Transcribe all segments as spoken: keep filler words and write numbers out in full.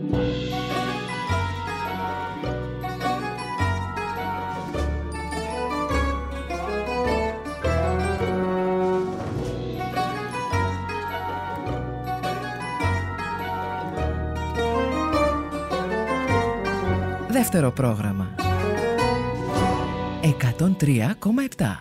Δεύτερο πρόγραμμα εκατόν τρία κόμμα επτά.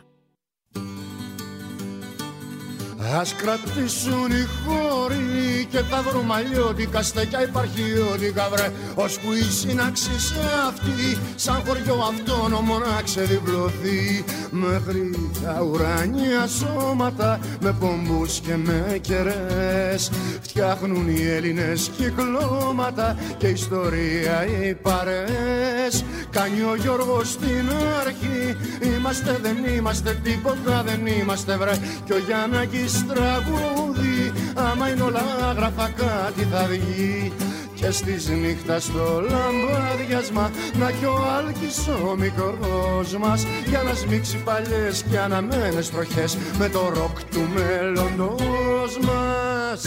Ας κρατήσουν οι χώροι και τα βρωμαλιώτικα στεκιά υπαρχιώτικα βρε, ώσπου η σύναξη αυτή σαν χωριό αυτόνομο να ξεδιπλωθεί, μέχρι τα ουράνια σώματα με πομπούς και με κερές φτιάχνουν οι Έλληνες κυκλώματα και ιστορία οι παρές. Κάνει ο Γιώργος στην αρχή, είμαστε δεν είμαστε τίποτα δεν είμαστε βρε, κι ο Γιάννακης τραγούδι, άμα είναι όλα άγραφα κάτι θα βγει. Και στις νύχτα στο λαμπάδιασμα να κι ο Άλκης ο μικρός μας, για να σμίξει παλιές και αναμένες τροχές με το ροκ του μέλλοντος μας.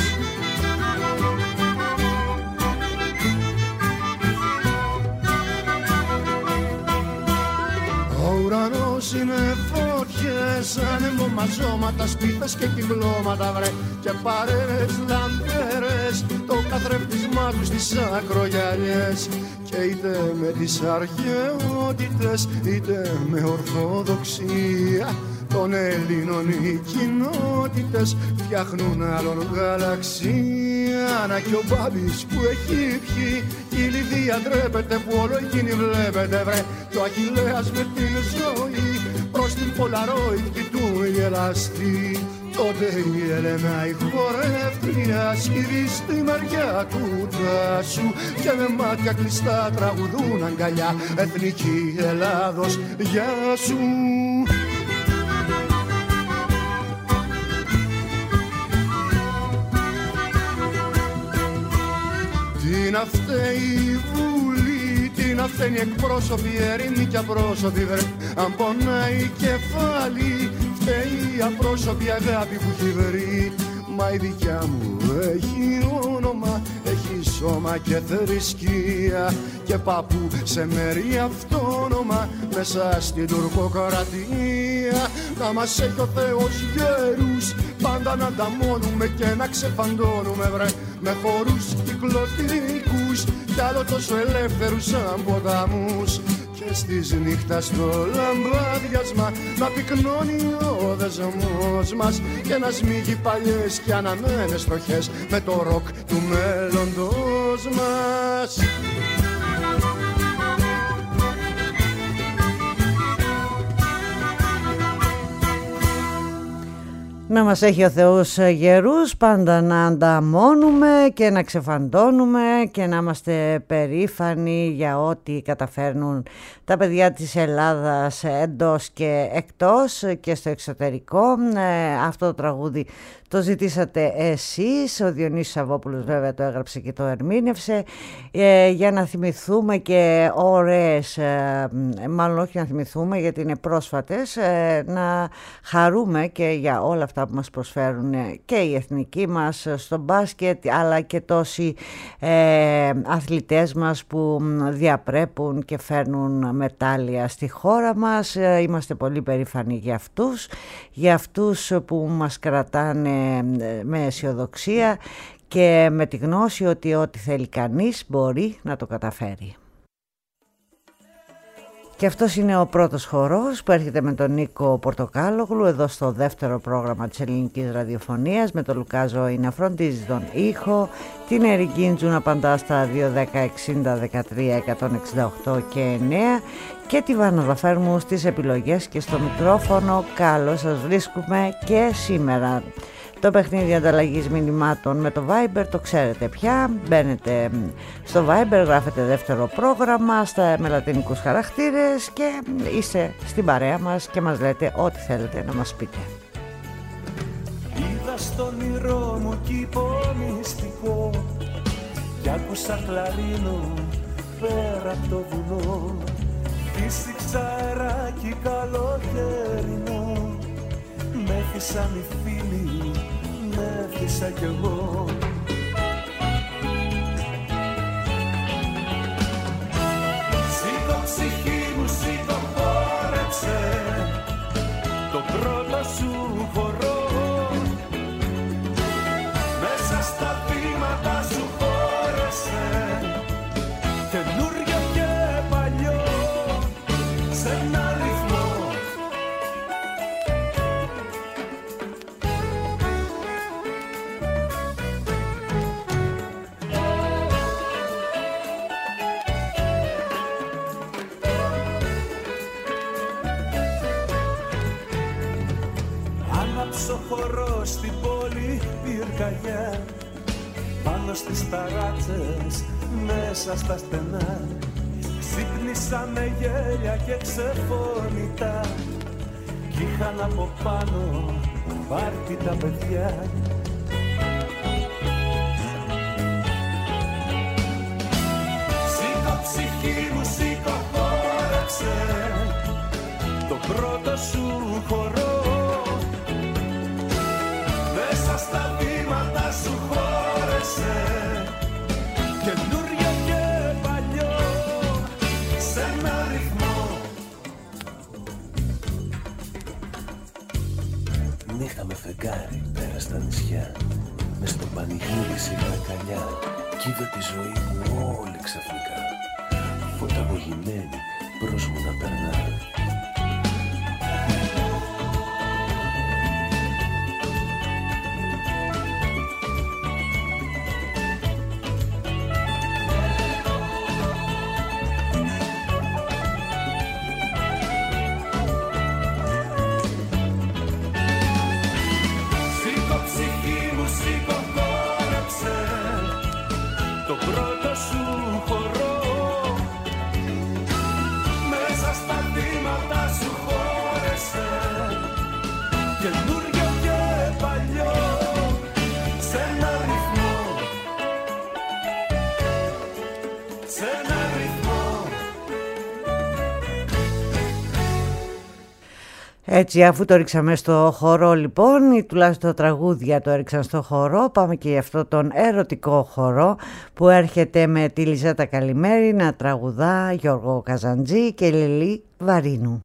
Ο ουρανός είναι φωτιές, ανεμομαζώματα, σπίθες και κυκλώματα βρε, και παρέλες λαμπέρες, το καθρέφτισμά τους στις ακρογιαλιές. Και είτε με τις αρχαιότητες είτε με ορθοδοξία των Ελλήνων οι κοινότητες φτιάχνουν άλλον γαλαξία. Να κι ο Μπάμπης που έχει πιει, η Λιδία ντρέπεται που όλο εκείνη βλέπετε βρε, το Αχιλλέας με την ζωή προς την Πολαρόιδ του γελαστή. Τότε η Έλενα η χορεύτρια σκύβει στη μεριά του τάσου και με μάτια κλειστά τραγουδούν αγκαλιά, εθνική Ελλάδος γεια σου. Τι να φταίει η Βουλή, τι να φταίνει οι εκπρόσωποι, ερήμοι και απρόσωποι βρε, αν πονάει κεφάλι φταίει η απρόσωπη αγάπη που έχει βρει. Μα η δικιά μου έχει όνομα, έχει σώμα και θρησκεία και παππού σε μέρη αυτόνομα μέσα στην τουρκοκρατία. Να μας έχει ο Θεός γέρους, πάντα να ανταμώνουμε και να ξεφαντώνουμε βρε, με χορούς κυκλωτικούς κι άλλο τόσο ελεύθερους σαν ποταμούς. Και στις νύχτα στο λαμπάδιασμα να πυκνώνει ο δεσμός μας και να σμίγει παλιές και αναμένες τροχές με το ροκ του μέλλοντος μας. Να μας έχει ο Θεός γερούς, πάντα να ανταμώνουμε και να ξεφαντώνουμε και να είμαστε περήφανοι για ό,τι καταφέρνουν τα παιδιά της Ελλάδας εντός και εκτός και στο εξωτερικό. Αυτό το τραγούδι το ζητήσατε εσείς, ο Διονύσης Σαββόπουλος βέβαια το έγραψε και το ερμήνευσε, ε, για να θυμηθούμε και ωραίες, ε, μάλλον όχι να θυμηθούμε γιατί είναι πρόσφατες, ε, να χαρούμε και για όλα αυτά που μας προσφέρουν και οι εθνικοί μας στο μπάσκετ, αλλά και τόσοι ε, αθλητές μας που διαπρέπουν και φέρνουν μετάλλια στη χώρα μας. Ε, είμαστε πολύ περήφανοι για αυτούς, για αυτούς που μας κρατάνε με αισιοδοξία και με τη γνώση ότι ό,τι θέλει κανείς μπορεί να το καταφέρει. Και αυτός είναι ο πρώτος χορός που έρχεται με τον Νίκο Πορτοκάλογλου εδώ στο δεύτερο πρόγραμμα της ελληνικής ραδιοφωνίας, με τον Λουκά Ζωή να φροντίζει τον ήχο, την Ερικίντζου να απαντά στα δύο δέκα εξήντα δεκατρία εκατόν εξήντα οκτώ και εννέα και τη Βάνα Βαφέρμου στις επιλογές και στο μικρόφωνο. Καλώς σας βρίσκουμε και σήμερα. Το παιχνίδι ανταλλαγής μηνυμάτων με το Viber το ξέρετε πια. Μπαίνετε στο Viber, γράφετε δεύτερο πρόγραμμα στα, με λατινικούς χαρακτήρες και είστε στην παρέα μας και μας λέτε ό,τι θέλετε να μας πείτε. Είδα στον όνειρό μου κήπο μυστικό κι άκουσα κλαρίνο πέρα από το βουνό. Φύσηξα αεράκι καλοκαιρινό, με έφυσαν οι φίλοι, με έφυσα κι εγώ. τόσο χορό στην πόλη πυρκαγιά. Πάνω στις ταράτσες, μέσα στα στενά, ξύπνησα με γέλια και ξεφωνητά. Κι είχαν από πάνω πάρτι τα παιδιά. Σήκω ψυχή μου, σήκω χόρεψε το πρώτο σου χορό. Μέσα στα βήματα σου χόρεσε καινούριο και παλιό σε ένα ρυθμό. Νύχτα με φεγγάρι πέρα στα νησιά, μες στο πανηγύρι σιγά καλιά, κι είδε τη ζωή μου όλη ξαφνικά, φωταγωγημένη προς μου να περνά. Το πρώτο σου χορό, μέσα στα βήματα σου χόρεσε καινούριο και παλιό σε ένα ρυθμό, σε ένα ρυθμό. Έτσι, αφού το ρίξαμε στο χορό λοιπόν, ή τουλάχιστον τραγούδια το έριξαν στο χορό, πάμε και για αυτό τον ερωτικό χορό που έρχεται με τη Λιζέτα Καλημέρη να τραγουδά, Γιώργο Καζαντζή και Λιλή Βαρίνου.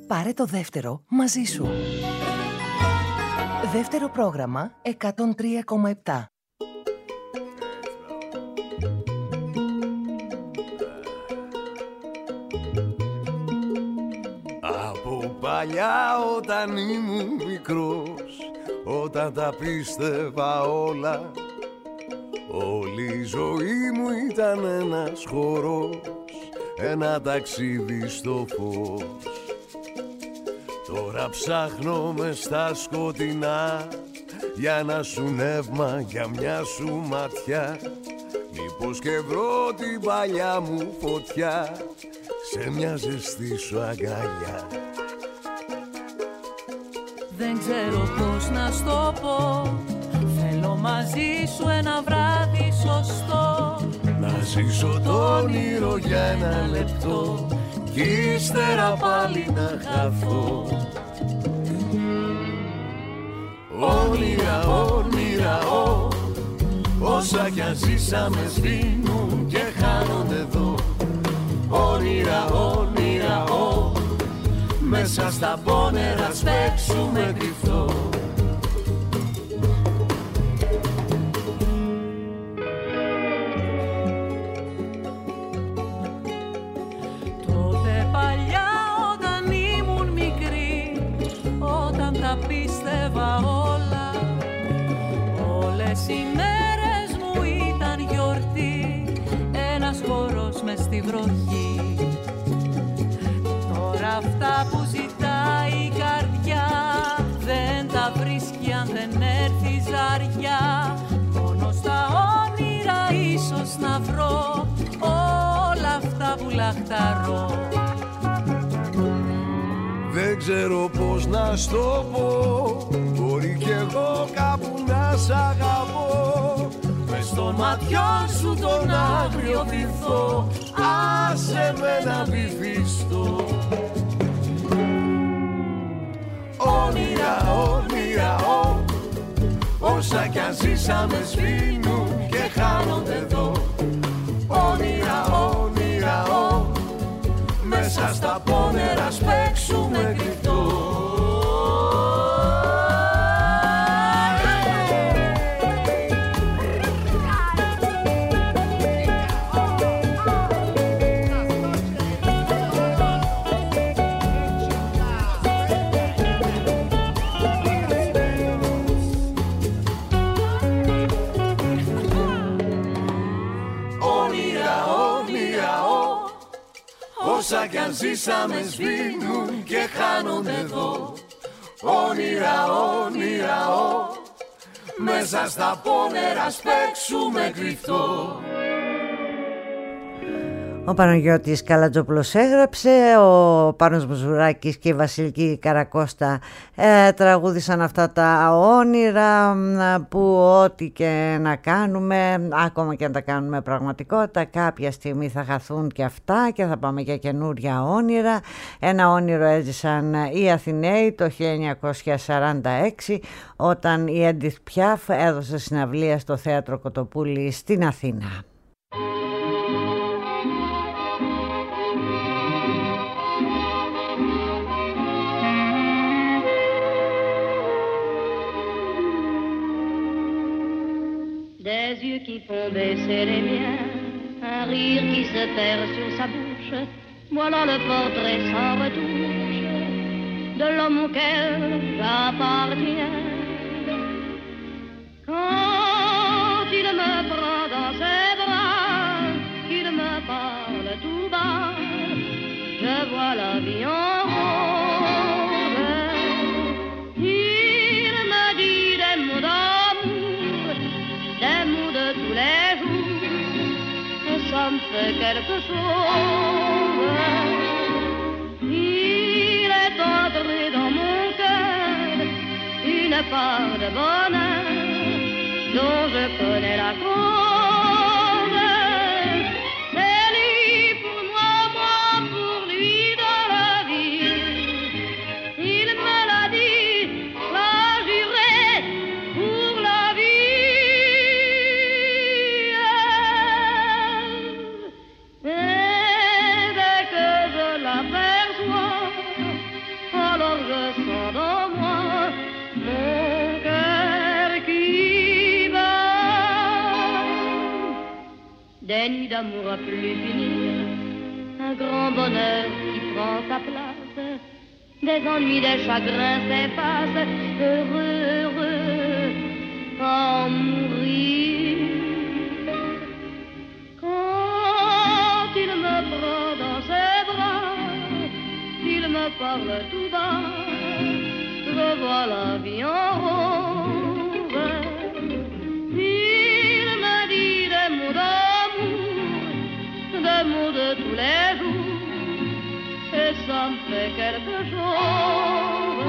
Πάρε το δεύτερο μαζί σου. Δεύτερο πρόγραμμα εκατόν τρία κόμμα επτά. Από παλιά όταν ήμουν μικρός, όταν τα πίστευα όλα, όλη η ζωή μου ήταν ένας χορός, ένα ταξίδι στο φως. Τώρα ψάχνω μες στα σκοτεινά για ένα σου νεύμα, για μια σου ματιά, μήπως και βρω την παλιά μου φωτιά σε μια ζεστή σου αγκαλιά. Δεν ξέρω πώς να στο πω, θέλω μαζί σου ένα βράδυ σωστό, να ζήσω το όνειρο για ένα λεπτό κι ύστερα πάλι να χαθώ. Όνειρα, όνειρα, ό, όσα κι αν ζήσαμε σβήνουν και χάνονται εδώ. Όνειρα, όνειρα, ό, μέσα στα πόνερα σπέξουμε κρυφτό. Τότε παλιά όταν ήμουν μικρή, όταν τα πίστευα όλα, όλες οι μέρες μου ήταν γιορτή, ένας χορός μες στη βροχή. Τώρα αυτά που ζητάει η καρδιά δεν τα βρίσκει αν δεν έρθει ζαριά. Μόνο στα όνειρα ίσως να βρω όλα αυτά που λαχταρώ. Δεν ξέρω πώς να στο πω, μπορεί κι εγώ κάπου να σ' αγαπώ. Μες στο ματιό σου τον άγριο βυθό, άσε με να βυθιστώ. Όνειρα, όνειρα, ό, όσα κι αν ζήσαμε σβήνουν και χάνονται εδώ. Όνειρα, όνειρα, ό, μέσα στα πόνερα σπέξουμε κρυφτό. Όσα κι αν ζήσαμε σβήνουν και χάνονται εδώ. Όνειρα, όνειρα, ό, μέσα στα πόνερα σπέξουμε κρυφτό. Ο Παναγιώτης Καλατζόπουλος έγραψε, ο Πάνος Μουζουράκης και η Βασιλική Καρακώστα ε, τραγούδησαν αυτά τα όνειρα που ό,τι και να κάνουμε, ακόμα και να τα κάνουμε πραγματικότητα, κάποια στιγμή θα χαθούν και αυτά και θα πάμε για καινούρια όνειρα. Ένα όνειρο έζησαν οι Αθηναίοι το χίλια εννιακόσια σαράντα έξι όταν η Έντιθ Πιάφ έδωσε συναυλία στο Θέατρο Κοτοπούλη στην Αθήνα. Des yeux qui font baisser les miens, un rire qui se perd sur sa bouche, voilà le portrait sans retouche de l'homme auquel j'appartiens. Quand il me prend dans ses bras, qu'il me parle tout bas, je vois la vie en rose. Il me dit des mots d'amour, des mots de tous les jours, et ça me fait quelque chose. Il est entré dans mon cœur une part de bonheur dont je connais la cause. C'est lui pour moi, moi pour lui dans la vie. Il me l'a dit, l'a juré pour la vie. Et dès que je l'aperçois, des nuits d'amour à plus finir, un grand bonheur qui prend sa place, des ennuis, des chagrins s'effacent, heureux, heureux, à en mourir. Quand il me prend dans ses bras, il me parle tout bas, je vois la vie en rose. Il me dit des mots d'amour, des mots de tous les jours, et ça me fait quelque chose.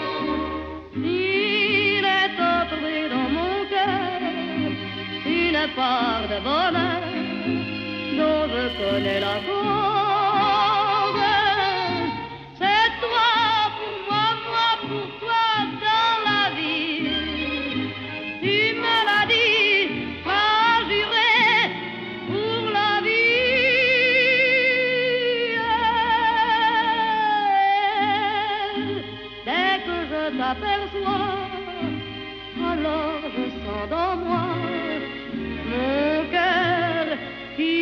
Il est entré dans mon cœur une part de bonheur dont je connais la cause. C'est toi pour moi, moi pour toi dans la vie. Tu me l'as dit, m'as juré pour la vie. Dès que je t'aperçois, alors je sens dans moi mon cœur qui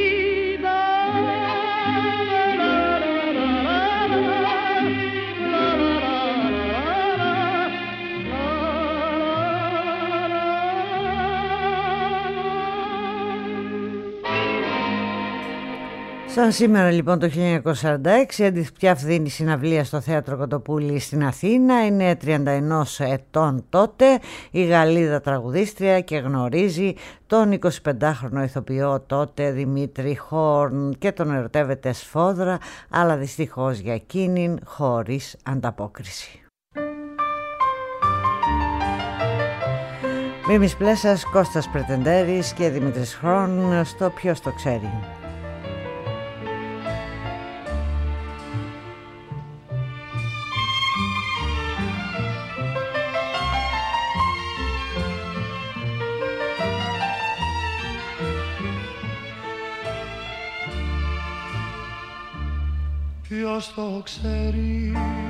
Σαν σήμερα λοιπόν το χίλια εννιακόσια σαράντα έξι η Edith Piaf δίνει συναυλία στο Θέατρο Κοτοπούλη στην Αθήνα. Είναι τριάντα ένα ετών τότε, η Γαλλίδα τραγουδίστρια και γνωρίζει τον εικοσιπεντάχρονο ηθοποιό τότε Δημήτρη Χόρν και τον ερωτεύεται σφόδρα, αλλά δυστυχώς για εκείνην χωρίς ανταπόκριση. Μίμης Πλέσας, Κώστας Πρετεντέρης και Δημήτρης Χόρν στο Ποιος το ξέρει. Ποιος το ξέρει,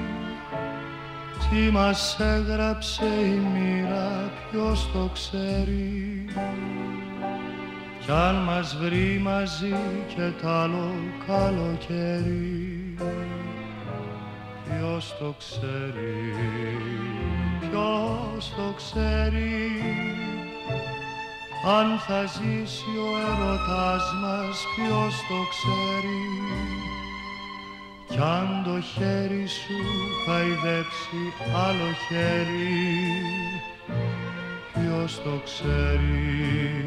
τι μας έγραψε η μοίρα, ποιος το ξέρει. Κι αν μας βρει μαζί και τ' άλλο καλοκαίρι, ποιος το ξέρει, ποιος το ξέρει. Αν θα ζήσει ο έρωτας μας, ποιος το ξέρει. Κι αν το χέρι σου χαϊδέψει άλλο χέρι, ποιος το ξέρει.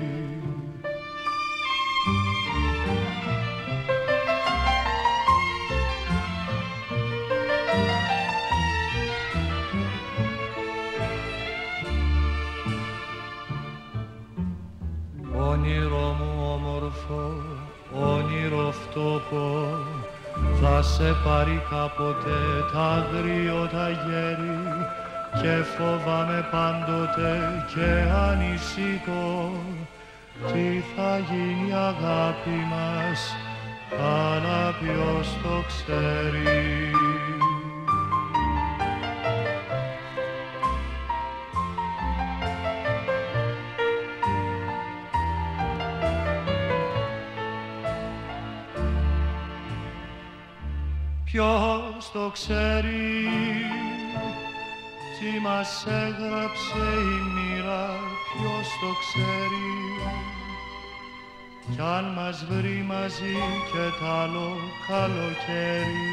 Όνειρο μου όμορφο, όνειρο φτώχο, θα σε πάρει κάποτε τ' αγριότα γέρι και φοβάμαι πάντοτε και ανησυχώ τι θα γίνει αγάπη μας, αλλά ποιος το ξέρει. Ποιος το ξέρει, τι μας έγραψε η μοίρα, ποιος το ξέρει. Κι αν μας βρει μαζί και τ' άλλο καλοκαίρι,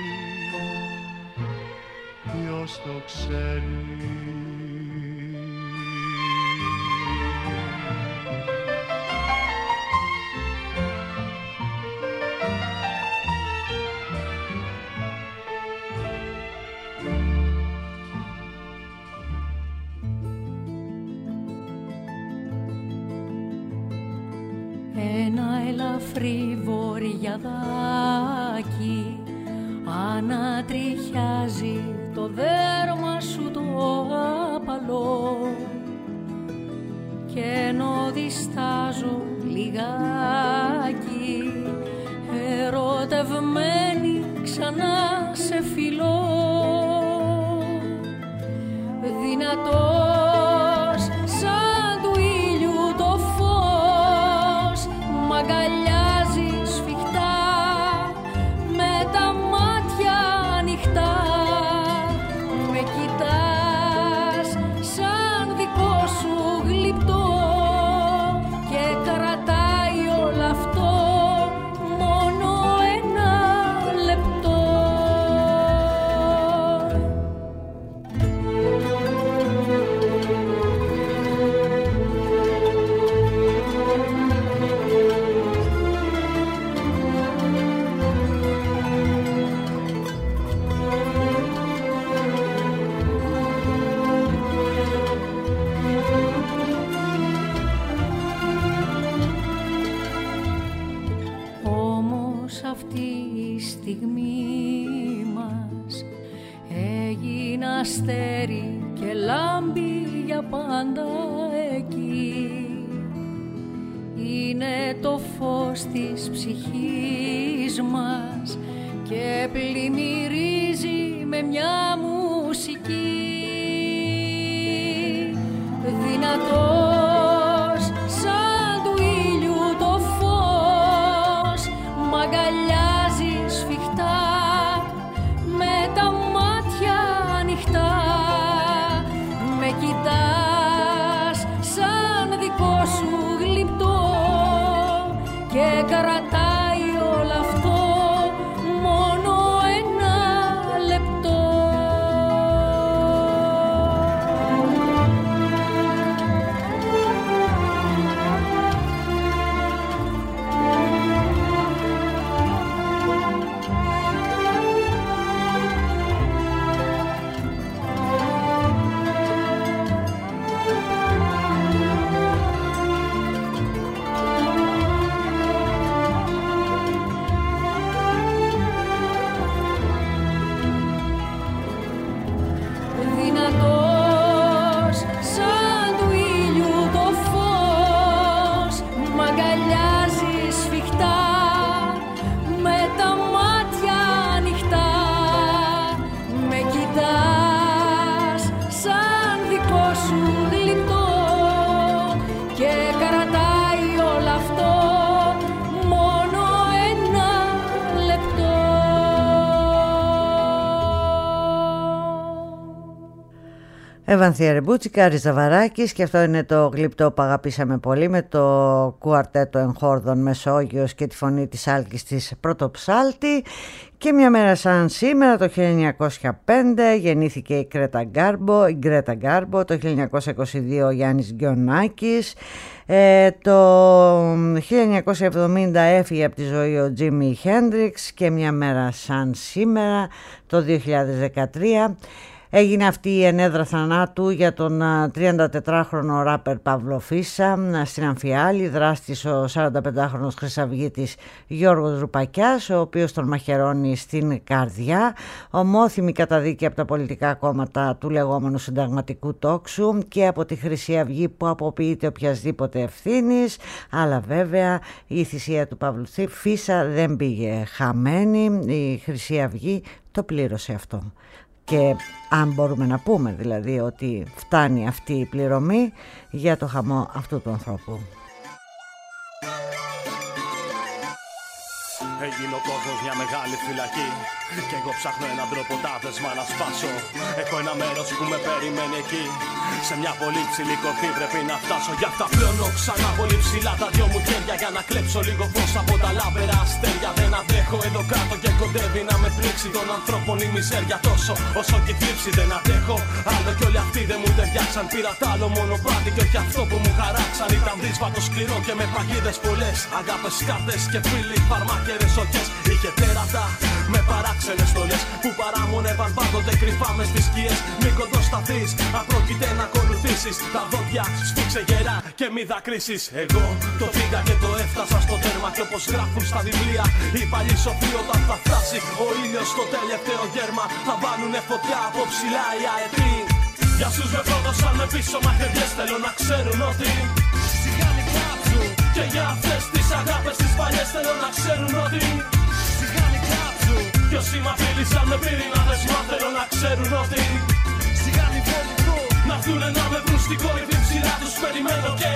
ποιος το ξέρει. Ένα ελαφρύ βορειαδάκι ανατριχιάζει το δέρμα σου το απαλό, και ενώ διστάζω λιγάκι ερωτευμένη ξανά σε φιλώ, δυνατός σαν του ήλιου το φως μ' αγκαλιάζει αστέρι και λάμπει για πάντα εκεί. Είναι το φως της ψυχής μας και πλημμυρίζει με μια μουσική. Δυνατός σαν του ήλιου το φως μ' αγκαλιάζει σφιχτά με τα μάτια ανοιχτά. Με κοιτάς σαν δικό σου γλυπτό και κρατάει όλο αυτό μόνο ένα λεπτό. Ευανθία Ρεμπούτσικα, Ριζαβαράκης, και αυτό είναι το γλυπτό που αγαπήσαμε πολύ με το κουαρτέτο εγχόρδων Μεσόγειος και τη φωνή της Άλκης της Πρωτοψάλτη. Και μια μέρα σαν σήμερα το χίλια εννιακόσια πέντε γεννήθηκε η Γκρέτα Γκάρμπο, η Γκρέτα Γκάρμπο, το χίλια εννιακόσια είκοσι δύο ο Γιάννης Γκιονάκης, ε, το χίλια εννιακόσια εβδομήντα έφυγε από τη ζωή ο Τζίμι Χέντριξ και μια μέρα σαν σήμερα το δύο χιλιάδες δεκατρία έγινε αυτή η ενέδρα θανάτου για τον τριαντατετράχρονο ράπερ Παύλο Φίσα στην Αμφιάλη, δράστης ο σαρανταπεντάχρονος χρυσαυγίτης Γιώργος Ρουπακιάς, ο οποίος τον μαχαιρώνει στην καρδιά, ομόθυμη καταδίκη από τα πολιτικά κόμματα του λεγόμενου συνταγματικού τόξου και από τη Χρυσή Αυγή που αποποιείται οποιασδήποτε ευθύνης, αλλά βέβαια η θυσία του Παύλου Φίσα δεν πήγε χαμένη, η Χρυσή Αυγή το πλήρωσε αυτό. Και αν μπορούμε να πούμε δηλαδή ότι φτάνει αυτή η πληρωμή για το χαμό αυτού του ανθρώπου. Έγινε ο κόσμος μια μεγάλη φυλακή κι εγώ ψάχνω έναν τρόπο τα δεσμά να σπάσω. Έχω ένα μέρος που με περιμένει εκεί, σε μια πολύ ψηλή κορφή πρέπει να φτάσω. Γι' αυτά πλώνω ξανά πολύ ψηλά τα δυο μου χέρια για να κλέψω λίγο φως από τα λάμπερα αστέρια. Δεν αντέχω εδώ κάτω και κοντεύει να με πλήξει των ανθρώπων η μιζέρια τόσο όσο και η θλίψη. Δεν αντέχω άλλο κι όλοι αυτοί δεν μου ταιριάξαν. Πήρα τ' άλλο μονοπάτι και όχι αυτό που μου χαράξαν. Ήταν δύσβατο σκληρό και με παγίδες πολλές, αγάπες, σκάτες και φίλοι φαρμάκερες οχές. Είχε τέρατα με παράξενες στολές που παράμονευαν πάντοτε κρυφά μες στις σκιές. Μην κοντοσταθείς, αν πρόκειται να ακολουθήσεις, τα δόντια σφίξε γερά και μη δακρύσεις. Εγώ το πήγα και το έφτασα στο τέρμα και όπως γράφουν στα βιβλία οι παλιοί σοφοί, όταν θα φτάσει ο ήλιος στο τελευταίο γέρμα θα βάλουνε φωτιά από ψηλά οι αετοί. Για όσους με πρόδωσαν με πίσω μαχαιριές θέλω να ξέρουν ότι σιγάνι κάψουν. Και για αυτές τις αγάπες τις παλιές θέλω να ξέρουν ότι σιγάνι κάψουν. Κι όσοι μ' απείλησαν με πυρηνάδες μα θέλω να ξέρουν ότι σιγάνι φοβηθώ. Να έρθουνε να με βρουν στην κορυφή ψηλά τους περιμένω και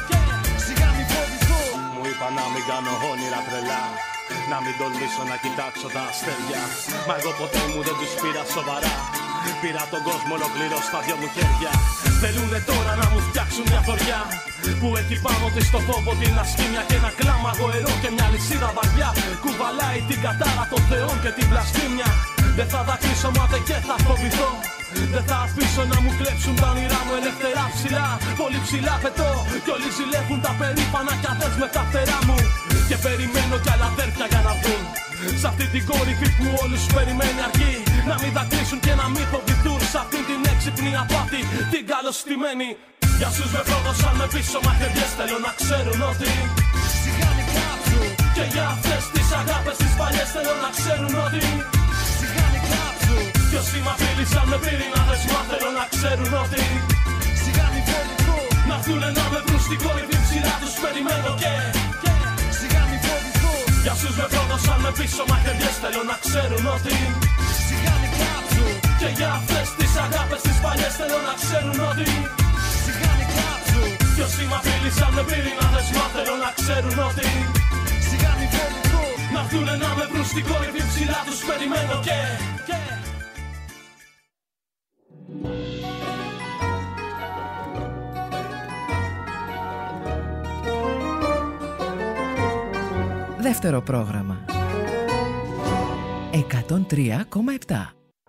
σιγάνι φοβηθώ. Μου είπα να μην κάνω όνειρα τρελά, να μην τολμήσω να κοιτάξω τα αστέρια, μα εγώ ποτέ μου δεν τους πήρα σοβαρά. Πήρα τον κόσμο ολοκληρώ στα δυο μου χέρια. Θέλουνε τώρα να μου φτιάξουν μια θωριά που έχει πάνω της το φόβο, την ασκήμια και ένα κλάμα γοερό και μια λυσίδα βαριά. Κουβαλάει την κατάρα των θεών και την βλασφήμια. Δεν θα δακρύσω μάται και θα φοβηθώ. Δεν θα αφήσω να μου κλέψουν τα όνειρά μου ελευθερά ψηλά. Πολύ ψηλά πετώ κι όλοι ζηλεύουν τα περήφανα κι αδές με τα φτερά μου. Και περιμένω κι άλλα αδέρφια για να βγουν σ' αυτή την κορυφή που όλους περιμένει αρκεί. Να μην δακρύσουν και να μην φοβηθούν σ' αυτή την έξυπνη απάτη την καλωστημένη. Για όσους με πρόδωσαν με πίσω μαχαιριές θέλω να ξέρουν ότι σιγάνι κάψουν. Και για αυτές τις αγάπες τις παλιές θέλω να ξέρουν ότι σιγάνι κάψουν. Κι όσοι μ' απειλήσαν φίλησαν με πυρηνάδες, μα θέλω να ξέρουν ότι σιγά μη φοβηθώ. Να έρθουνε να με βρουν στην κορυφή, ψηλά τους περιμένω και σιγά μη φοβηθώ. Για όσους με πρόδωσαν με πίσω μαχαιριές, θέλω να ξέρουν ότι σιγά μη κάψω. Και για αυτές τις αγάπες τις παλιές, θέλω να ξέρουν ότι σιγά μη κάψω. Κι όσοι μ' απειλήσαν με πυρηνάδες, μα θέλω να ξέρουν ότι σιγά μη φοβηθώ. Να έρθουνε να με βρουν στην κορυφή, ψηλά τους περιμένω και Δεύτερο πρόγραμμα εκατόν τρία κόμμα επτά.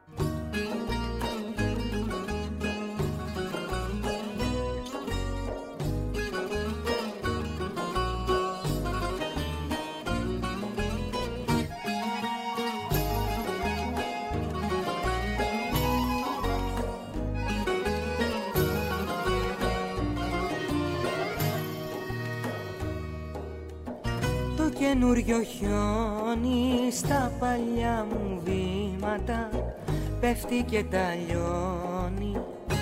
Καινούριο χιόνι στα παλιά μου βήματα πέφτει και τα λιώνει.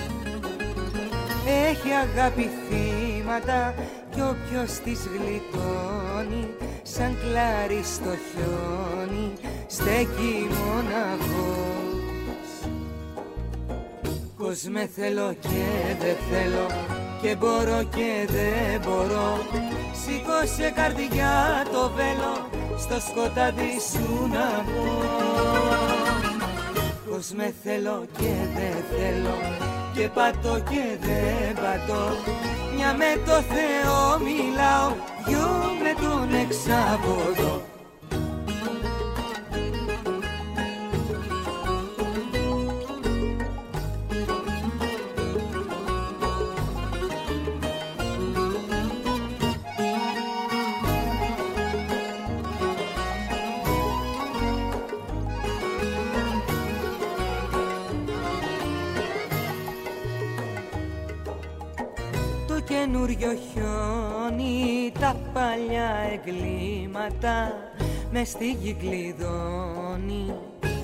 Έχει αγάπη θύματα κι όποιος τις γλιτώνει σαν κλάρι στο χιόνι στέκει μοναχός. Πως με θέλω και δεν θέλω και μπορώ και δεν μπορώ, σήκωσε καρδιά το βέλο, στο σκοτάδι σου να πω. Πως με θέλω και δεν θέλω και πατώ και δεν πατώ, μια με το Θεό μιλάω, δυο με τον εξάποδο. Καινούριο χιόνι, τα παλιά εγκλήματα μες στη γη κλειδώνει.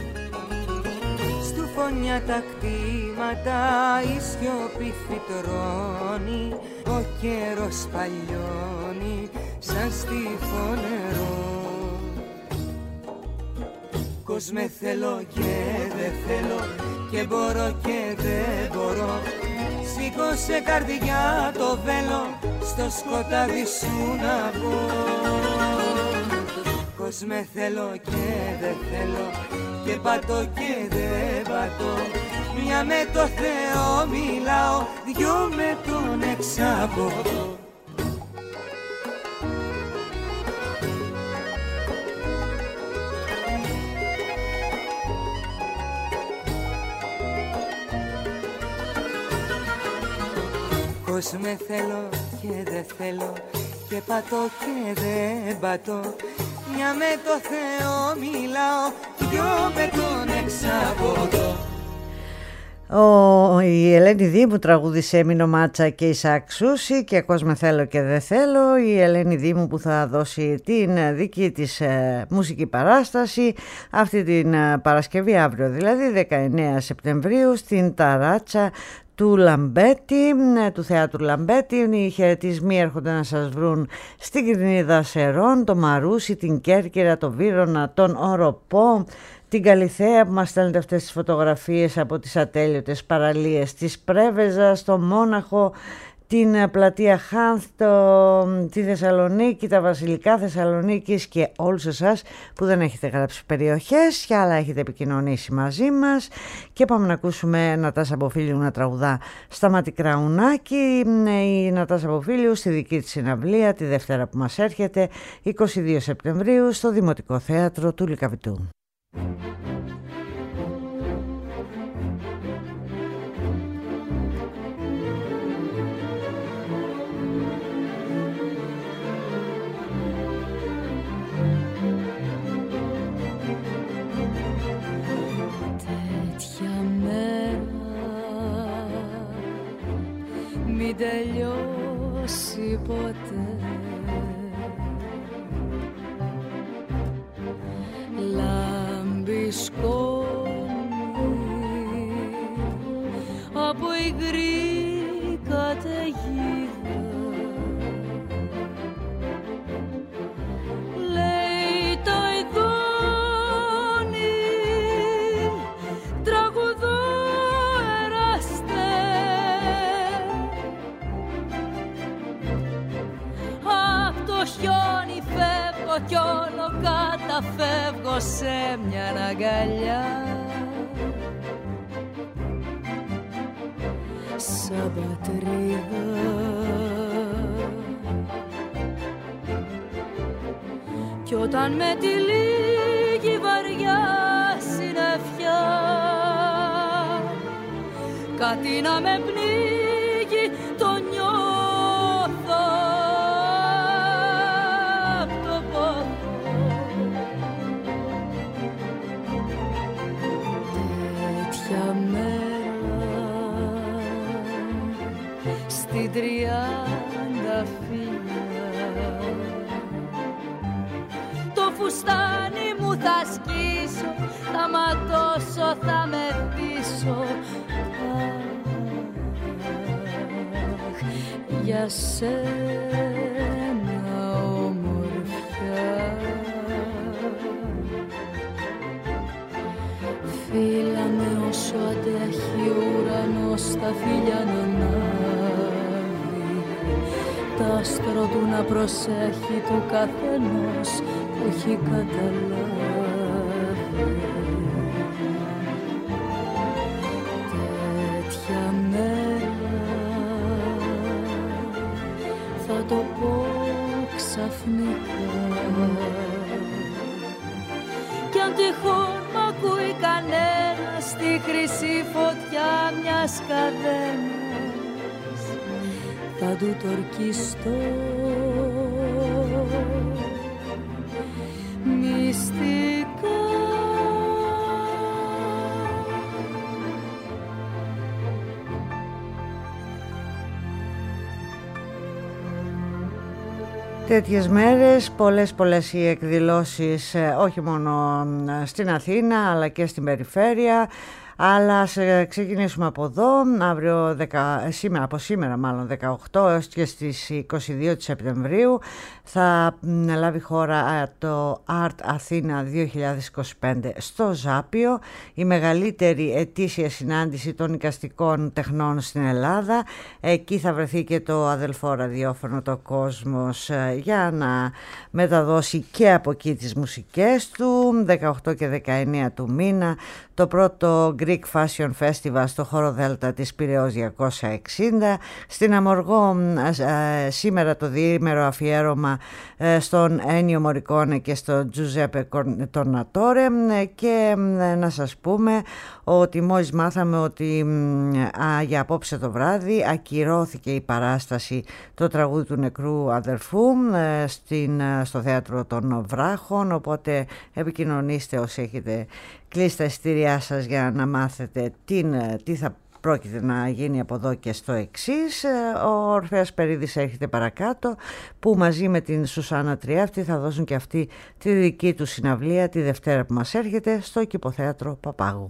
Στου φωνιά τα κτήματα, η σιωπή φυτρώνει, ο καιρός παλιώνει σαν στιφό νερό. Πως με θέλω και δεν θέλω και μπορώ και δεν μπορώ, σήκωσε καρδιά το βέλο, στο σκοτάδι σου να πω. Πως με θέλω και δεν θέλω και πατώ και δεν πατώ, μια με το Θεό μιλάω, δυο με τον εξάποδο. Πως με θέλω και δεν θέλω και πατώ και δεν πατώ, μια με το Θεό μιλάω, δυο με τον εξάποδο. Ο, η Ελένη Δήμου τραγούδισε Μίνο Μάτσα και Ισαάκ Σούση και «Ακός με θέλω και δεν θέλω». Η Ελένη Δήμου που θα δώσει την δική της ε, μουσική παράσταση αυτή την ε, Παρασκευή, αύριο δηλαδή δεκαεννέα Σεπτεμβρίου, στην Ταράτσα του Λαμπέτη, του Θεάτρου Λαμπέτη. Οι χαιρετισμοί έρχονται να σας βρουν στην Κυρνίδα Σερών, το Μαρούσι, την Κέρκυρα, το Βύρωνα, τον Οροπό, την Καλιθέα που μας στέλνετε αυτές τις φωτογραφίες από τις ατέλειωτες παραλίες της Πρέβεζας, το Μόναχο, την πλατεία Χάνθ, το, τη Θεσσαλονίκη, τα βασιλικά Θεσσαλονίκης και όλους εσάς που δεν έχετε γράψει περιοχές και άλλα έχετε επικοινωνήσει μαζί μας. Και πάμε να ακούσουμε Νατάσα Μποφίλιου να τραγουδά Σταματή Κραουνάκη. Η Νατάσα Μποφίλιου στη δική της συναυλία τη Δευτέρα που μας έρχεται, είκοσι δύο Σεπτεμβρίου, στο Δημοτικό Θέατρο του Λυκαβητού. Μην τελειώσει ποτέ, λάμπει σκόνη σκόνη φεύγω κι όλο καταφεύγω σε μια αγκαλιά. Σαν πατρίδα κι όταν με τη λίγη βαριά συννεφιά κάτι να με πνίγει, το νιώθω απ' το πόθο. Τέτοια μέρα στην τριάντα φύλλα το φουστάνι μου θα σκίσω, θα ματώσω, θα μεθύσω. Για σένα ομορφιά, φύλαμε όσο αντέχει ο ουρανός στα φίλια να ανάβει, τ' άστρο του να προσέχει του καθενός που έχει καταλάβει. Τέτοια μέρα θα το πω ξαφνικά κι αν τυχόν μ' ακούει κανένα στη χρυσή φωτιά μιας καδένας θα του το ορκιστώ μυστικά. Τέτοιες μέρες πολλές πολλές οι εκδηλώσεις, όχι μόνο στην Αθήνα αλλά και στην περιφέρεια. Αλλά ας ξεκινήσουμε από εδώ, αύριο, σήμερα, από σήμερα μάλλον δεκαοκτώ έως και στις είκοσι δύο Σεπτεμβρίου θα λάβει χώρα το Art Αθήνα δύο χιλιάδες είκοσι πέντε στο Ζάπιο, η μεγαλύτερη ετήσια συνάντηση των εικαστικών τεχνών στην Ελλάδα. Εκεί θα βρεθεί και το αδελφό ραδιόφωνο το Κόσμος για να μεταδώσει και από εκεί τις μουσικές του. Δεκαοκτώ και δεκαεννέα του μήνα το πρώτο Greek Fashion Festival στο χώρο Δέλτα της Πειραιώς διακόσια εξήντα. Στην Αμοργό ε, σήμερα το διήμερο αφιέρωμα ε, στον Ένιο Μωρικόνε και στον Τζουζέπε Τορνατόρε και ε, να σας πούμε ότι μόλις μάθαμε ότι α, για απόψε το βράδυ ακυρώθηκε η παράσταση το τραγούδι του νεκρού αδερφού ε, στην, στο Θέατρο των Βράχων, οπότε επικοινωνήστε όσοι έχετε κλείσει τα εισιτήριά σας για να μάθετε τι, τι θα πρόκειται να γίνει από εδώ και στο εξής. Ο Ορφέας Περίδης έρχεται παρακάτω που μαζί με την Σουσάνα Τριέφτη θα δώσουν και αυτή τη δική του συναυλία τη Δευτέρα που μας έρχεται στο Κηποθέατρο Παπάγου.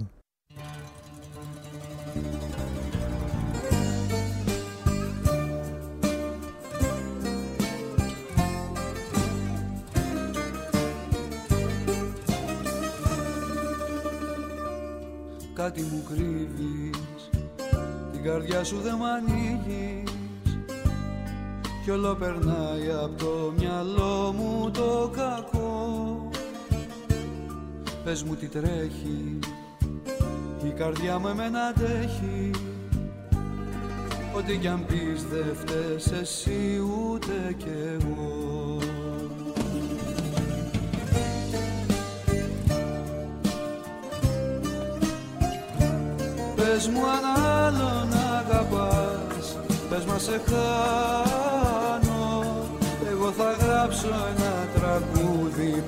Κάτι μου κρύβεις, την καρδιά σου δεν μ' ανοίγεις κι όλο περνάει από το μυαλό μου το κακό. Πες μου τι τρέχει, η καρδιά μου εμένα αντέχει. Ό,τι κι αν πεις δε φταίς εσύ ούτε κι εγώ. Πες μου αν άλλον αγαπάς, πες μα σε χάνω. Εγώ θα γράψω ένα τραγούδι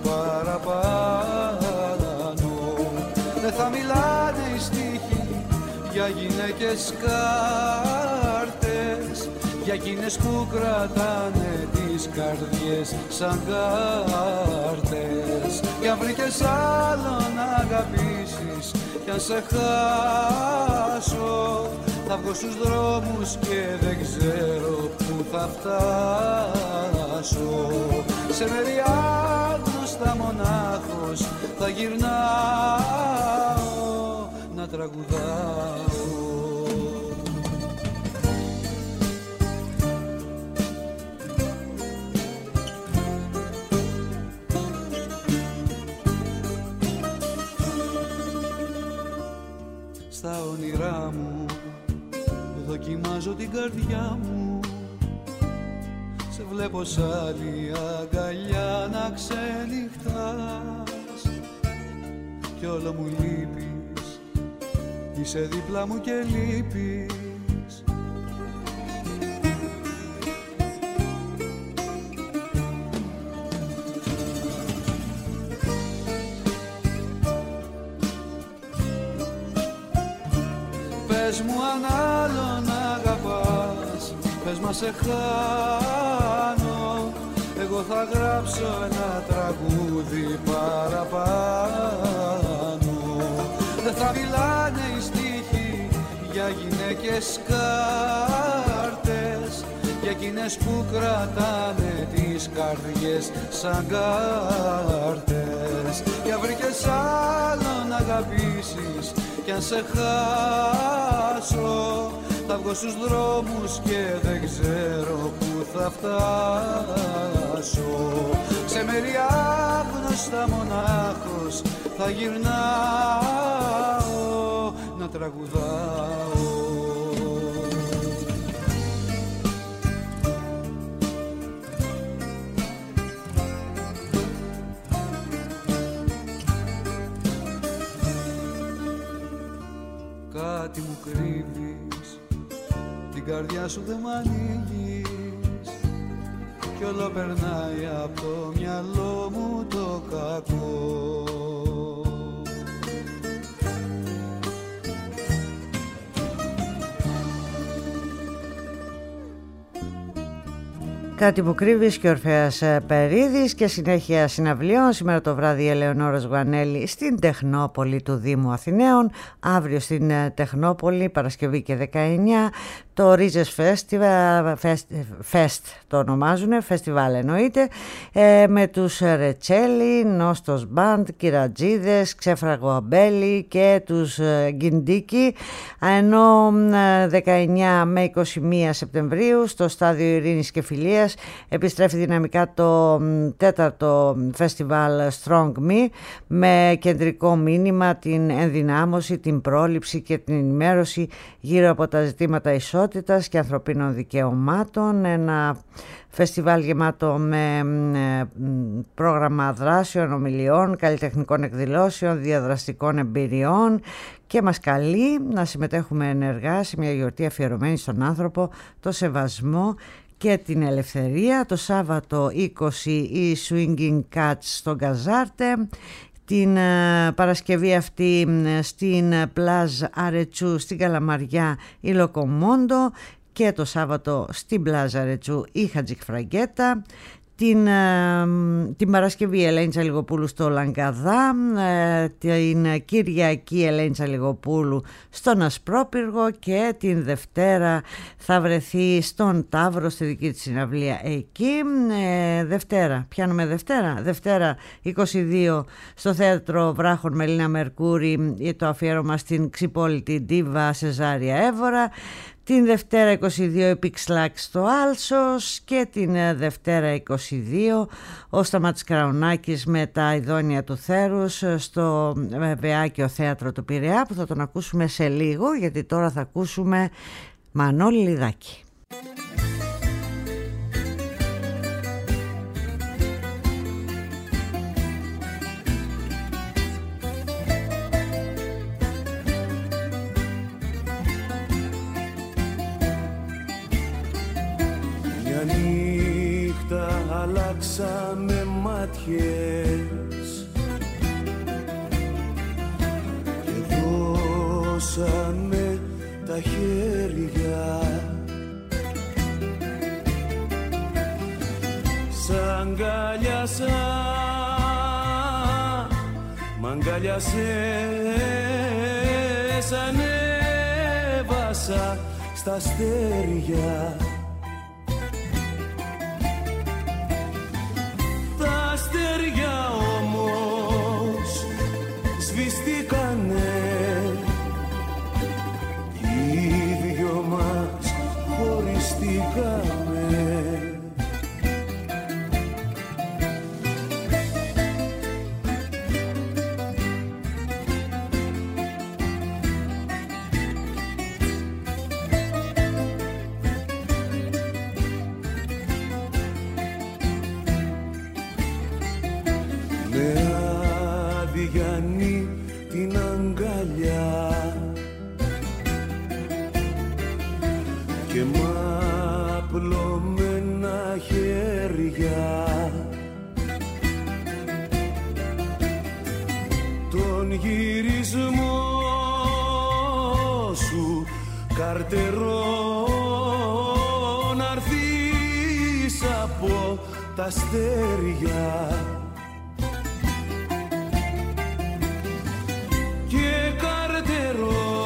παραπάνω. Δεν θα μιλάνε οι στίχοι για γυναίκες κάρτες, για εκείνες που κρατάνε τις καρδιές σαν κάρτες. Κι αν βρήκες άλλον να αγαπήσεις κι αν σε χάσω, θα βγω στους δρόμους και δεν ξέρω που θα φτάσω. Σε μέρη άγνωστα μονάχος θα γυρνάω να τραγουδάω. στα όνειρά μου δοκιμάζω την καρδιά μου. Σε βλέπω σ' άλλη αγκαλιά να ξενυχτάς κι όλο μου λείπεις, είσαι δίπλα μου και λείπεις. Πες μου αν άλλον αγαπάς, πες μα σε χάνω, εγώ θα γράψω ένα τραγούδι παραπάνω. Δεν θα μιλάνε οι στίχοι για γυναίκες κάρτες, για εκείνες που κρατάνε τις καρδιές σαν κάρτες. Για βρήκες άλλον να αγαπήσεις κι αν σε χάσω θα βγω στους δρόμους και δεν ξέρω που θα φτάσω. Σε μέρη άγνωστα μονάχος θα γυρνάω να τραγουδάω. Κάτι μου κρύβεις, την καρδιά σου δεν μ' ανοίγεις κι όλο περνάει από το μυαλό μου το κακό. Κάτι που κρύβεις και Ορφέας Περίδης και συνέχεια συναυλιών. Σήμερα το βράδυ η Ελεονόρα Ζουγανέλη στην Τεχνόπολη του Δήμου Αθηναίων. Αύριο στην Τεχνόπολη, Παρασκευή και δεκαεννιά, το Ρίζες Festival, Fest, Fest το ονομάζουν, φεστιβάλ εννοείται, ε, με τους Ρετσέλη, Νόστος Μπαντ, Κυρατζίδες, Ξέφραγο Αμπέλη και τους ε, Γκιντίκη. Ενώ ε, δεκαεννιά με είκοσι μία Σεπτεμβρίου στο Στάδιο Ειρήνης και Φιλίας επιστρέφει δυναμικά το τέταρτο φεστιβάλ Strong Me με κεντρικό μήνυμα την ενδυνάμωση, την πρόληψη και την ενημέρωση γύρω από τα ζητήματα ισότητας και ανθρωπίνων δικαιωμάτων. Ένα φεστιβάλ γεμάτο με πρόγραμμα δράσεων, ομιλιών, καλλιτεχνικών εκδηλώσεων, διαδραστικών εμπειριών και μας καλεί να συμμετέχουμε ενεργά σε μια γιορτή αφιερωμένη στον άνθρωπο, το σεβασμό και την ελευθερία. Το Σάββατο είκοσι οι Swinging Cats στο Γκαζάρτε, την Παρασκευή αυτή στην Πλάζ Αρετσού στην Καλαμαριά η Λοκομόντο και το Σάββατο στην Πλάζ Αρετσού η Χατζικφραγκέτα. Την, την Παρασκευή η Ελένη Τσαλιγοπούλου στο Λαγκαδά, την Κυριακή Ελένη Τσαλιγοπούλου στον Ασπρόπυργο και την Δευτέρα θα βρεθεί στον Ταύρο στη δική της συναυλία εκεί. Ε, Δευτέρα, πιάνουμε Δευτέρα, Δευτέρα είκοσι δύο στο Θέατρο Βράχων Μελίνα Μερκούρη το αφιέρωμα στην ξυπόλυτη ντίβα Σεζάρια Εύωρα. Την Δευτέρα είκοσι δύο η Πιξλάκ στο Άλσος και την Δευτέρα είκοσι δύο ο Σταμάτης Κραουνάκης με τα Ειδόνια του Θέρους στο Βεάκιο Θέατρο του Πειραιά, που θα τον ακούσουμε σε λίγο, γιατί τώρα θα ακούσουμε Μανώλη Λιδάκη. Αλλάξαμε μάτιες και δώσαμε τα χέρια σ' αγκάλιασα, μ' αγκάλιασες, ανέβασα στα αστέρια. Αστέρια όμως σβηστήκανε, οι δυο μας χωριστήκαμε. γυρισμό σου καρτερό να'ρθείς από τα αστέρια και καρτερό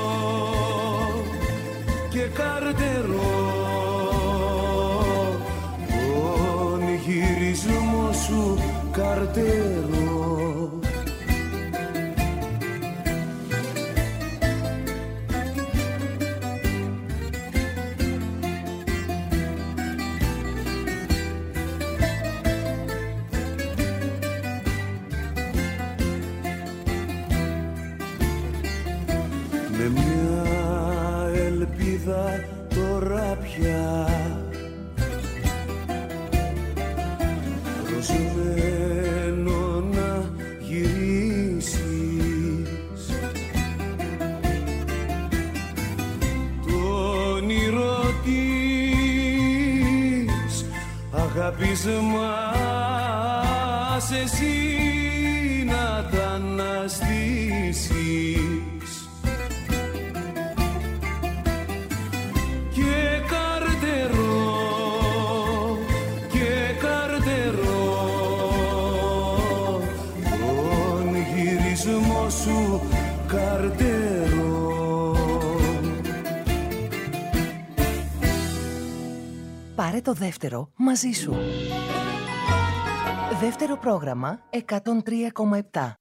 και καρτερό τον γυρισμό σου καρτερό. Με μια ελπίδα τώρα πια προσμένω να γυρίσεις, το όνειρο της αγάπης μας εσύ να τα αναστήσεις. Σου καρτερό. Πάρε το δεύτερο μαζί σου. Δεύτερο πρόγραμμα εκατόν τρία κόμμα επτά.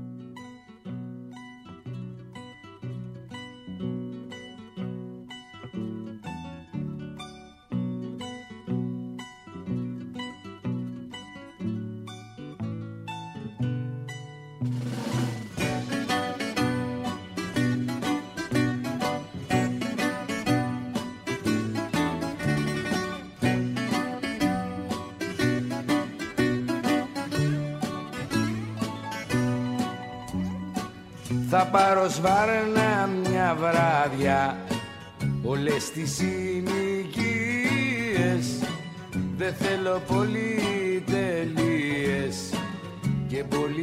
Θα πάρω σβάρνα μια βράδια όλες τις συνοικίες. Δεν θέλω πολυτελείες και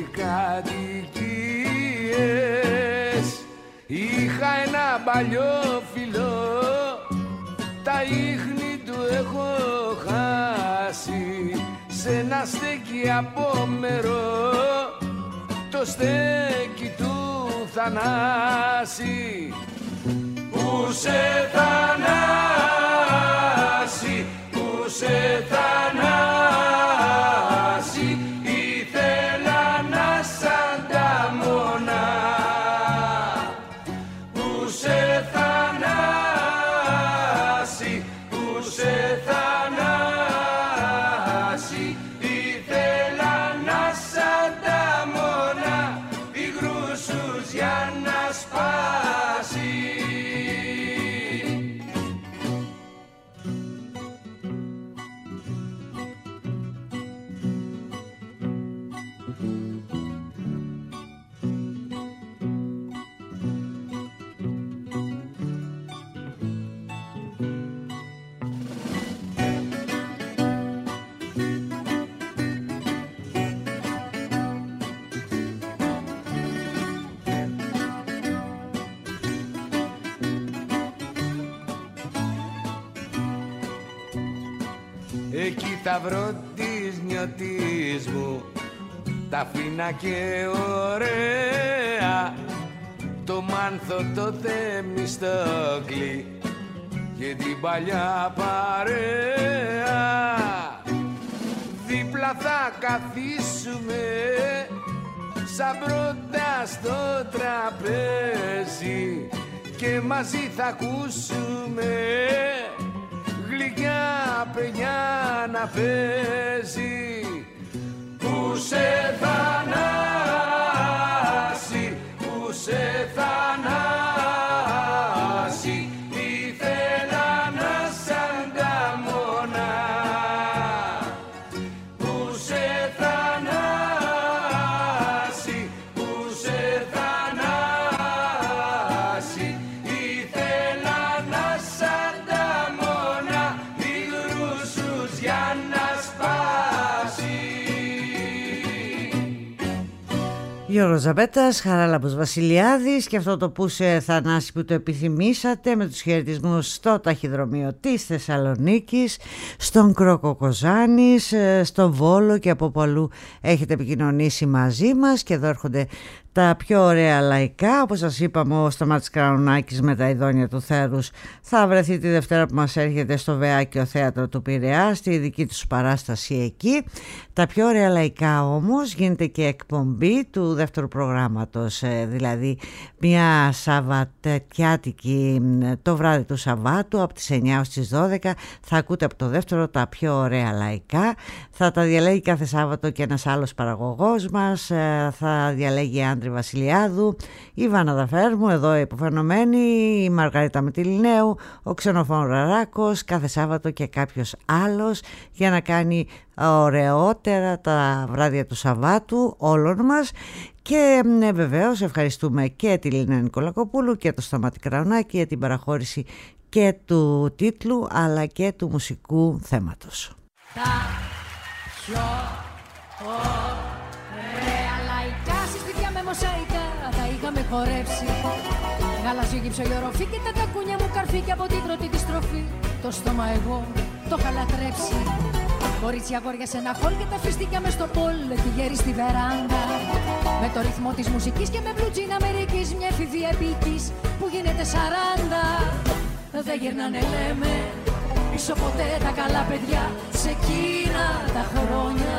πολυκατοικίες. Είχα ένα παλιό φιλό, τα ίχνη του έχω χάσει. Σε ένα στέκι απόμερο, το στέκι του Θανάση. Που σε Θανάση, που σε Θανάση, ήθελα να σαν τα μόνα. Που σε Θανάση, που σε Θανάση, ήθελα να σαν τα μόνα, υγρούσους για να σπάσει. Εκεί θα βρω της νιώτης μου τα φίνα και ωραία, το Μάνθο, το Θεμιστόκλη και την παλιά παρέα. Δίπλα θα καθίσουμε σαν πρώτα στο τραπέζι και μαζί θα ακούσουμε γλυκιά παιδιά να παίζει. Που σε Θανάση, που σε Θανάση, ήθελα να σαν τα μόνα. Που σε Θανάση, που σε Θανάση, ήθελα να σαν τα μόνα, υγρούσους για να σπάσει. Γιώργος Ζαμπέτας, Χαράλαμπος Βασιλιάδης και αυτό το Πούσε Θανάση που το επιθυμήσατε με τους χαιρετισμούς στο ταχυδρομείο της Θεσσαλονίκης, στον Κρόκο Κοζάνης, στο Βόλο και από πολλού έχετε επικοινωνήσει μαζί μας και εδώ έρχονται τα πιο ωραία λαϊκά. Όπως σας είπαμε, ο Σταμάτης Κραουνάκης με τα ειδόνια του Θέρους θα βρεθεί τη Δευτέρα που μας έρχεται στο Βεάκιο Θέατρο του Πειραιά, στη δική τους παράσταση εκεί. Τα πιο ωραία λαϊκά όμως γίνεται και εκπομπή του δεύτερου προγράμματος, δηλαδή μια Σαββατιάτικη το βράδυ του Σαββάτου από τις εννιά ως τις δώδεκα θα ακούτε από το δεύτερο τα πιο ωραία λαϊκά. Θα τα διαλέγει κάθε Σάββατο και ένας άλλος παραγωγός μας, θα διαλέγει Άντρη Βασιλιάδου, η Βάνα Δαφέρμου, εδώ υποφαινομένη, η Μαργαρίτα Μητυλινέου, ο Ξενοφών Ραράκος, κάθε Σάββατο και κάποιος άλλος για να κάνει ωραιότερα τα βράδια του Σαββάτου όλων μας. Και ναι, βεβαίως ευχαριστούμε και τη Λίνα Νικολακοπούλου και το Σταμάτη Κραουνάκη για την παραχώρηση και του τίτλου αλλά και του μουσικού θέματος. Τα πιο ωραία λαϊκά συστηθιά με μοσαϊκά τα είχαμε χορέψει. Γαλάζιο γύψο η οροφή και τα τακούνια μου καρφί και από την πρώτη τη στροφή το στόμα εγώ το είχα λατρέψει. Κορίτσια αγόρια σε ένα χολ και τα φιστίκια μες στο πόλ και γέρι στη βεράντα. Με το ρυθμό της μουσικής και με μπλουτζίν Αμερικής μια εφηβεία επίκης που γίνεται σαράντα. Δεν γυρνάνε λέμε πίσω ποτέ τα καλά παιδιά σε εκείνα τα χρόνια.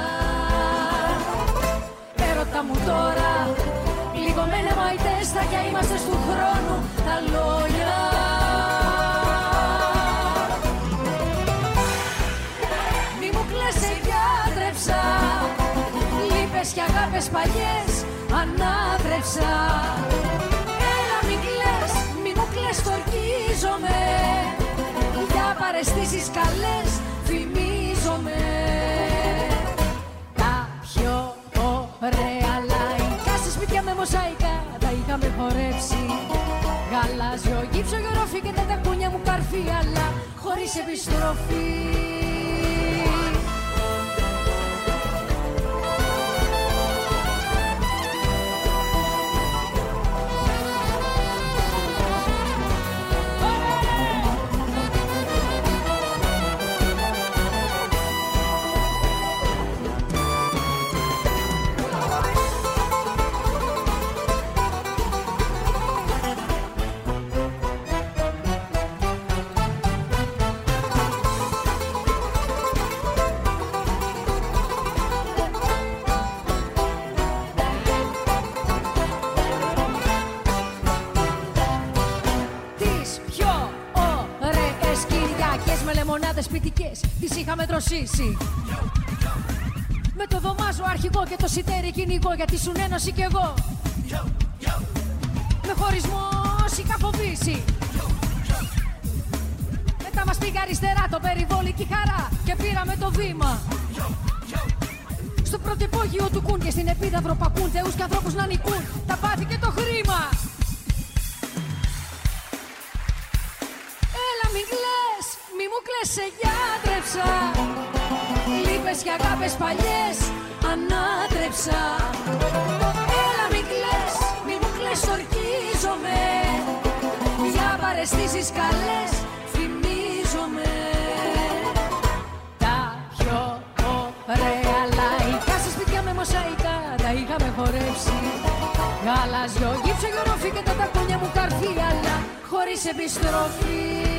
Έρωτα μου τώρα λίγο με νεμαϊτές θα κι είμαστε στου χρόνου τα λόγια. Μη μου κλαις σε διάτρεψα, λύπες και αγάπες παλιές ανάτρεψα. Έλα μην κλαις, μη μου κλαις στορκίζομαι, για παραισθήσεις καλές φημίζομαι. Τα πιο ωραία λαϊκά σε σπίτια με μοσαϊκά τα είχαμε χορέψει. Γαλάζιο γύψο γερόφι και τα τακούνια μου καρφί αλλά χωρίς επιστροφή. Σπιτικές, τις είχαμε δροσίσει. Με το δωμάζο αρχηγό και το σιτέρι κυνηγό γιατί σου ένωση κι εγώ. Με χωρισμό σηκαφοβήσει. Μετά μας πήγε αριστερά το περιβόλι και η χαρά και πήραμε το βήμα. Στο πρώτο υπόγειο του κουν και στην επίδαυρο πακούν θεούς και ανθρώπους να νικούν τα πάθη και το χρήμα. Έλα μην κλαις, μη μου κλαις σε γιάτρεψα, λύπες και αγάπες παλιές ανάτρεψα. Έλα μην κλαις, μη μου κλαις στορκίζομαι, για παραισθήσεις καλές φημίζομαι. Τα πιο ωραία λαϊκά σε σπίτια με μοσαϊκά τα είχαμε χορέψει. Γαλάζιο γύψο γερόφι και τα τακούνια μου καρφί αλλά χωρίς επιστροφή.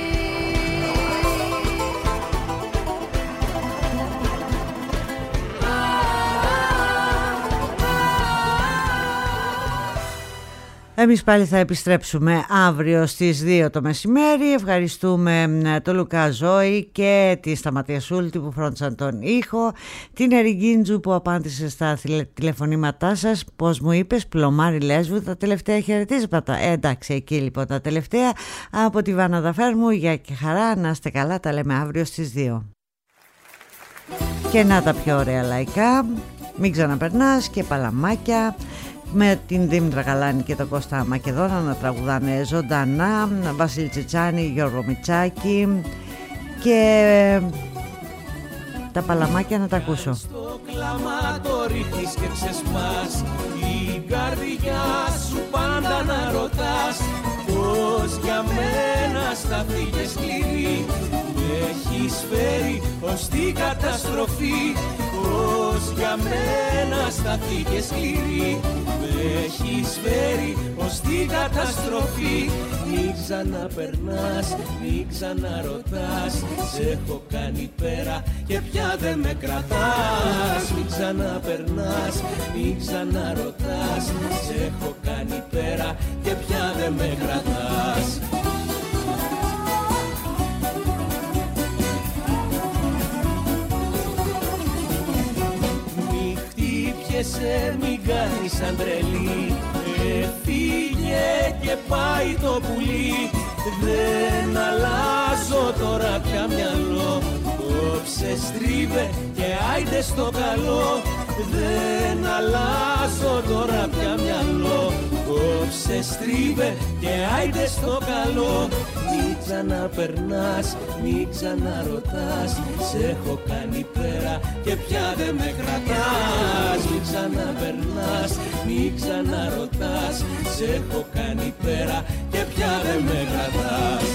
Εμείς πάλι θα επιστρέψουμε αύριο στις δύο το μεσημέρι. Ευχαριστούμε τον Λουκά Ζώη και τη Σταματία Σούλτη που φρόντισαν τον ήχο, την Ερυγκίντζου που απάντησε στα τηλεφωνήματά σας. Πώς μου είπες, Πλωμάρι Λέσβου, τα τελευταία χαιρετίσματα. Ε, εντάξει, εκεί λοιπόν τα τελευταία από τη Βάνα Δαφέρμου. Για και χαρά, να είστε καλά, τα λέμε αύριο στις δύο. Και να τα πιο ωραία λαϊκά, μην ξαναπερνάς και παλαμάκια. Με την Δήμητρα Γαλάνη και τον Κώστα Μακεδόνα να τραγουδάνε ζωντανά, Βασίλη Τσιτσάνη, Γιώργο Μιτσάκη και τα παλαμάκια να τα ακούσω. Στο κλάμα το ρίχνεις και ξεσπάς, η την καρδιά σου πάντα να ρωτάς πως για μένα σταθήκες σκληρή. Με έχεις φέρει ως την καταστροφή, πως για μένα σταθήκες σκληρή. Με έχεις φέρει ως την καταστροφή. Μην ξαναπερνάς, μην ξαναρωτάς, σε έχω κάνει πέρα και πια δεν με κρατάς. Μην ξαναπερνάς, μην ξαναρωτάς, σε έχω κάνει πέρα και πια δεν με κρατάς. Μη χτύπιεσαι, μην κάνεις σαν τρελή, έφυγε και πάει το πουλί. Δεν αλλάζω τώρα πια μυαλό, κόψε στρίβε και άιντε στο καλό. Δεν αλλάζω τώρα πια μυαλό, κόψε στρίβε και άιντε στο καλό. Μην ξαναπερνάς, μην ξαναρωτάς, σε έχω κάνει πέρα και πια δεν με κρατάς. Μην ξαναπερνάς, μην ξαναρωτάς, σε έχω κάνει πέρα και πια δεν με κρατάς.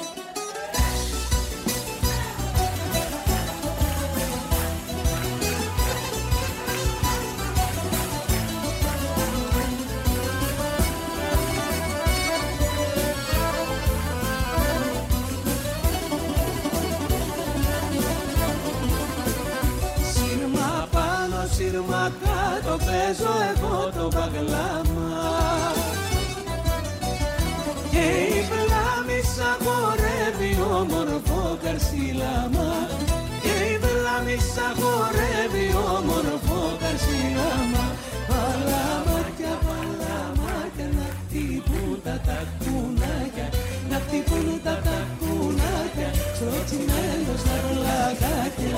Σύρμα κάτω παίζω εγώ το μπαγλάμα και η πλάμη σ' αγορεύει όμορφο καρσίλαμα. Και η πλάμη σ' αγορεύει όμορφο καρσίλαμα. Παλαμάκια, παλαμάκια να χτυπούν τα τακουνάκια, να χτυπούν τα τακουνάκια στο τσιμέντο στα πλακάκια.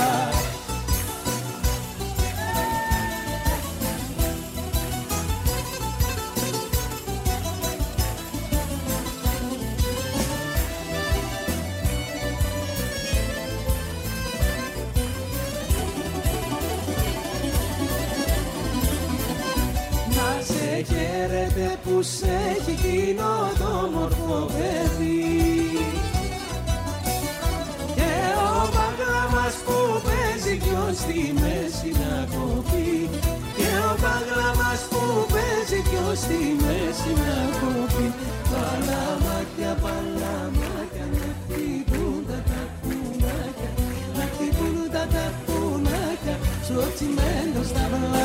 Χαίρετε που σ' έχει κοινό το μορφό παιδί και ο μπαγλάμας που παίζει ποιος στη μέση να κοπεί. Και ο μπαγλάμας που παίζει ποιος στη μέση να κοπεί. Παλαμάκια, παλαμάκια να χτυπούν τα τακουνάκια, να χτυπούν τα τακουνάκια στο τσιμέντο στα βλάκια.